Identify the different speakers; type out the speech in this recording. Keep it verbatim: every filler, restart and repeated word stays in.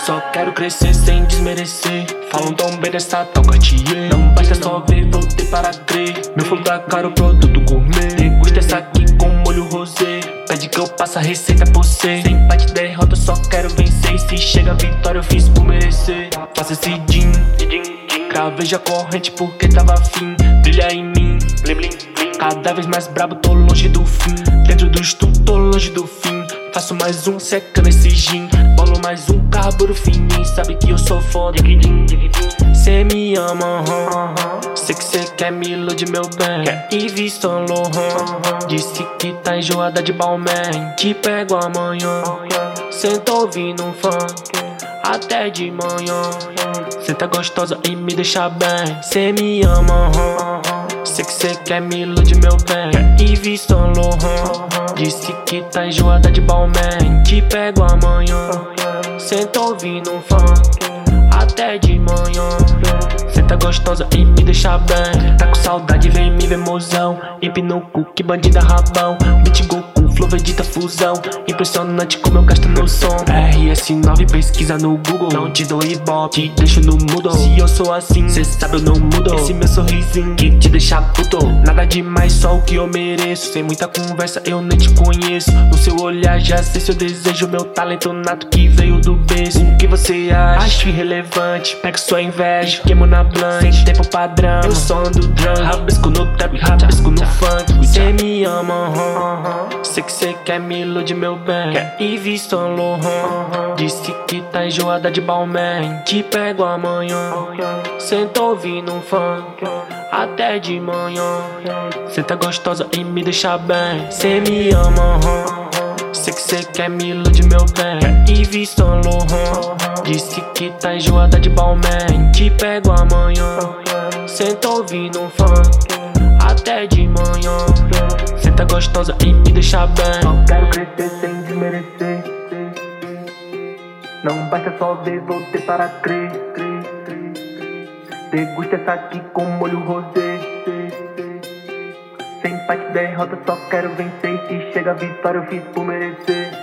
Speaker 1: Só quero crescer sem desmerecer. Falam tão bem dessa tal Cartier. Não basta só ver, voltei para crer. Meu flow tá caro, produto gourmet. Degusta essa aqui com molho rosé. Pede que eu passe a receita por você. Sem empate, derrota, só quero vencer. Se chega a vitória, eu fiz por merecer. Faça esse din, craveja a corrente porque tava afim. Brilha em mim, blim, blim, blim. Cada vez mais brabo, tô longe do fim. Dentro do estudo, tô longe do fim. Faço mais um, secando esse gin. Bolo mais um, carburo fininho. Sabe que eu sou foda. Cê me ama, uhum. Sei que cê quer me iludir, meu bem. Yves Saint Laurent disse que tá enjoada de Balmain. Te pego amanhã. Senta ouvindo um funk até de manhã. Cê tá gostosa e me deixa bem. Cê me ama, uhum. Sei que cê quer me iludir, meu bem. Yves Saint Laurent disse que tá enjoada de Balmain. Te pego amanhã. Senta ouvindo um funk até de manhã. Cê tá gostosa e me deixa bem. Tá com saudade, vem me ver, mozão. Hip no cu, que bandida rabão. Beat Goku, flow Vegeta fusão. Impressionante como eu gasto no som. R S nove, pesquisa no Google. Não te dou ibope, te deixo no mudo. Se eu sou assim, cê sabe eu não mudo. Esse meu sorrisinho que te deixa puto. Nada demais, só o que eu mereço. Sem muita conversa, eu nem te conheço. No seu olhar já sei seu desejo. Meu talento nato que veio do berço. O que você acha? Acho irrelevante. Pego sua inveja, queimo na blunt. Sem tempo padrão, eu sou ando drum. Rabisco no trap, rabisco no funk. Cê me ama, uhum. Sei que cê quer me iludir, meu bem. Yves Saint Laurent disse que tá enjoada de Balmain. Te pego amanhã. Senta ouvindo um funk até de manhã. Cê tá gostosa e me deixa bem. Cê me ama, uhum. Sei que cê quer me iludir, meu bem. Yves Saint Laurent disse que tá enjoada de Balmain. Te pego amanhã. Senta ouvindo um funk até de manhã. Cê tá gostosa e me deixa bem.
Speaker 2: Só quero crescer sem desmerecer. Não basta só ver, voltei para crer. Degusta essa aqui com molho rosé. Sem empate, derrota, só quero vencer. Se chega a vitória, eu fiz por merecer.